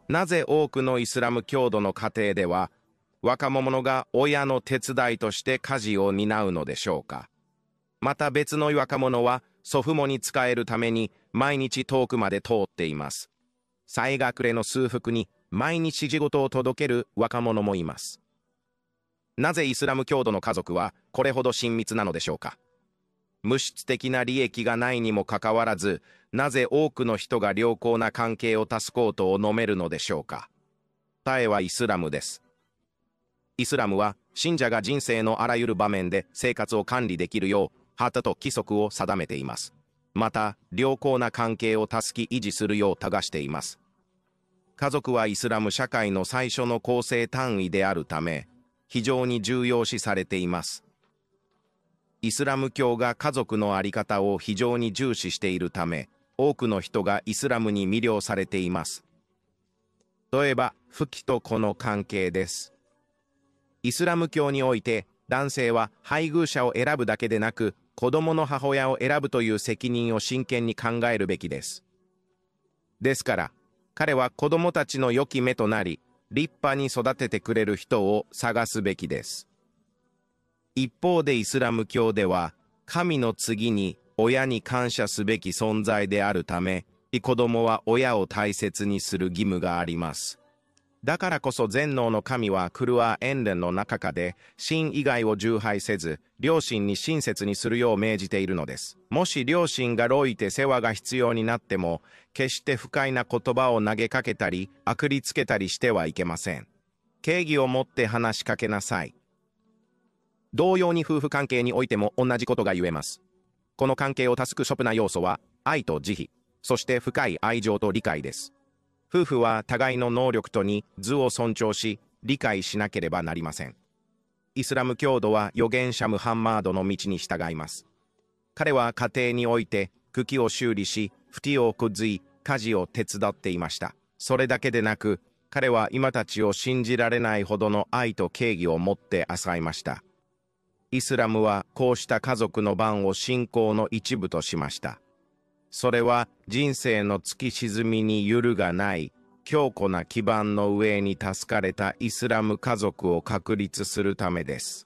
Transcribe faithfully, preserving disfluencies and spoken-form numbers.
なぜ多くのイスラム教徒の家庭では、若者が親の手伝いとして家事を担うのでしょうか。また別の若者は祖父母に仕えるために毎日遠くまで通っています。最学齢の数福に毎日仕事を届ける若者もいます。なぜイスラム教徒の家族はこれほど親密なのでしょうか。物質的な利益がないにもかかわらず、なぜ多くの人が良好な関係を助こうと飲めるのでしょうか。答えはイスラムです。イスラムは信者が人生のあらゆる場面で生活を管理できるよう、旗と規則を定めています。また、良好な関係を助け維持するよう促しています。家族はイスラム社会の最初の構成単位であるため、非常に重要視されています。イスラム教が家族の在り方を非常に重視しているため、多くの人がイスラムに魅了されています。例えば、父貴と子の関係です。イスラム教において、男性は配偶者を選ぶだけでなく、子供の母親を選ぶという責任を真剣に考えるべきです。ですから、彼は子供たちの良き目となり、立派に育ててくれる人を探すべきです。一方でイスラム教では、神の次に親に感謝すべき存在であるため、子供は親を大切にする義務があります。だからこそ全能の神はクルアー伝の中かで、親以外を崇拝せず、両親に親切にするよう命じているのです。もし両親が老いて世話が必要になっても、決して不快な言葉を投げかけたり、悪りつけたりしてはいけません。敬意を持って話しかけなさい。同様に夫婦関係においても同じことが言えます。この関係を助く諸な要素は、愛と慈悲、そして深い愛情と理解です。夫婦は互いの能力とに図を尊重し、理解しなければなりません。イスラム教徒は預言者ムハンマードの道に従います。彼は家庭において茎を修理し、縁をくずい、家事を手伝っていました。それだけでなく、彼は今たちを信じられないほどの愛と敬意を持って扱いました。イスラムはこうした家族の番を信仰の一部としました。それは人生の突き沈みに揺るがない強固な基盤の上に助かれたイスラム家族を確立するためです。